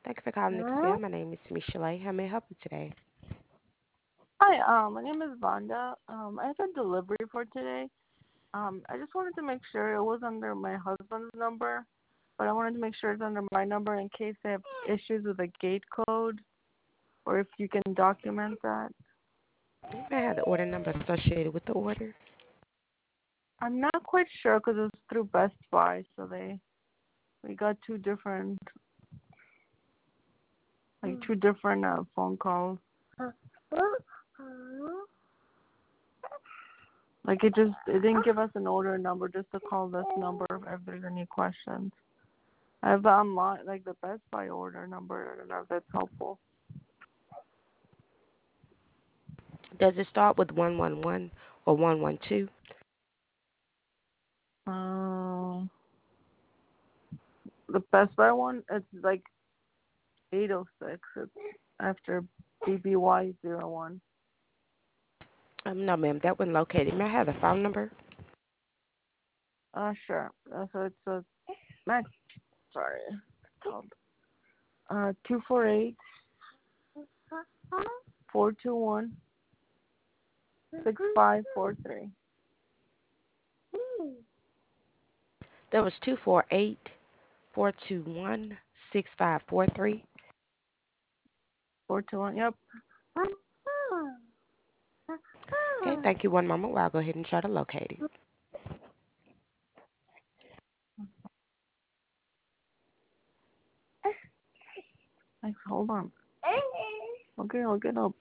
Thank you for calling Excel. My name is Michelle. How may I help you today? Hi, my name is Vanda. I have a delivery for today. I just wanted to make sure it was under my husband's number, but I wanted to make sure it's under my number in case they have issues with the gate code, or if you can document that. May I have the order number associated with the order? I'm not quite sure because it was through Best Buy, so we got two different phone calls. Like it didn't give us an order number, just to call this number if there's any questions. I have the online, like the Best Buy order number. I don't know if that's helpful. Does it start with 111 or 112? The Best Buy one, it's like 806. It's after BBY01. No, ma'am, that wasn't located. May I have the phone number? Sure. So it's a Mac. Sorry, it's called 248 421 6543. That was 248-421-6543. 421. Yep. Okay, thank you. One moment while I go ahead and try to locate it. Thanks. Hold on. Okay, I'll get up.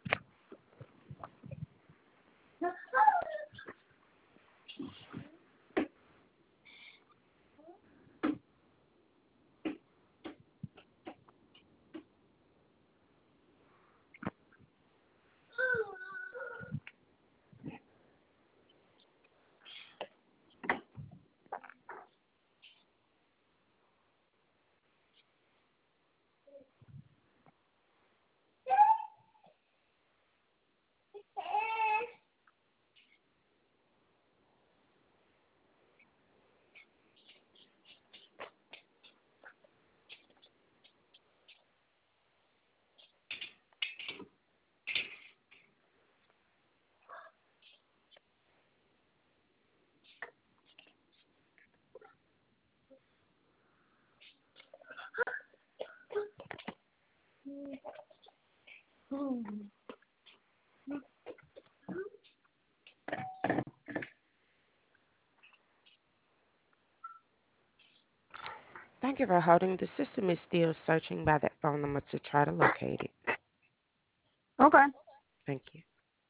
Thank you for holding. The system is still searching by that phone number to try to locate it. Okay. Thank you.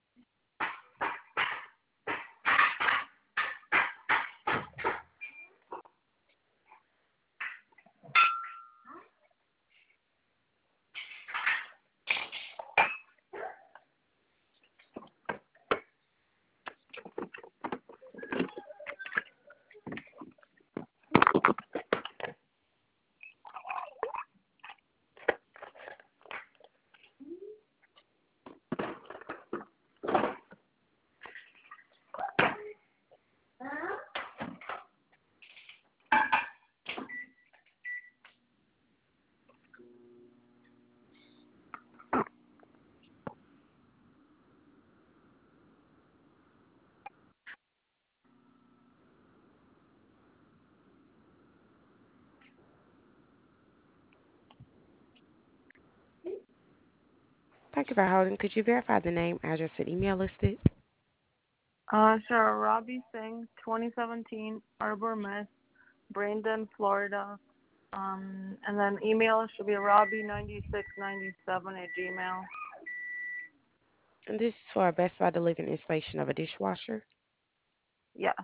Thank you for holding. Could you verify the name, address, and email listed? Sure. Robbie Singh, 2017, Arbor Mess, Brandon, Florida. And then email should be robbie9697 @gmail. And this is for a Best Buy delivery installation of a dishwasher. Yeah.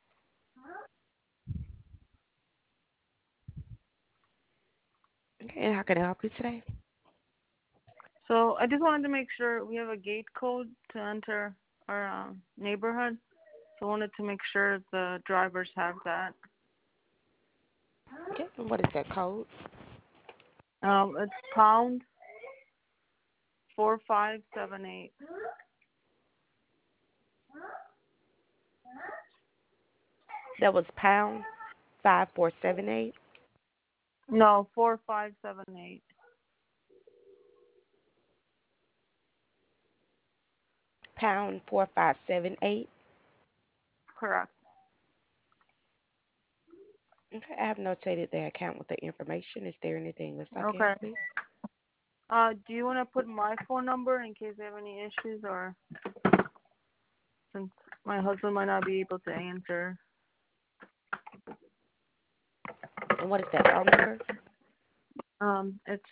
Okay, and how can I help you today? So I just wanted to make sure we have a gate code to enter our neighborhood. So I wanted to make sure the drivers have that. Okay, and what is that code? It's pound 4578. That was pound 5478. No, 4578. pound 4578. Correct. Okay, I have notated the account with the information. Is there anything else I can help Okay. with? Do you want to put my phone number in case I have any issues, or since my husband might not be able to answer? And what is that phone number? It's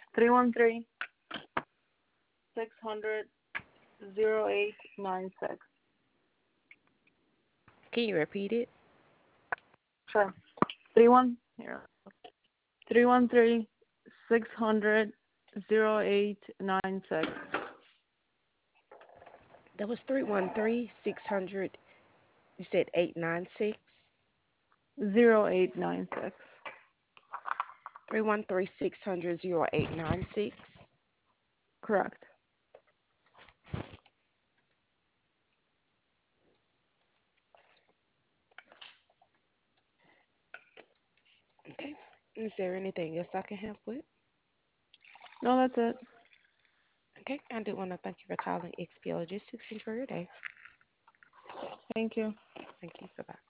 313-600-0896. Can you repeat it? Sure. 31 here. 313-600-0896. That was 313-600. You said 896. 0896. 313-600-0896. Correct. Okay. Is there anything else I can help with? No, that's it. Okay. I do want to thank you for calling XP Logistics. Enjoy your day. Thank you. Thank you. Bye bye.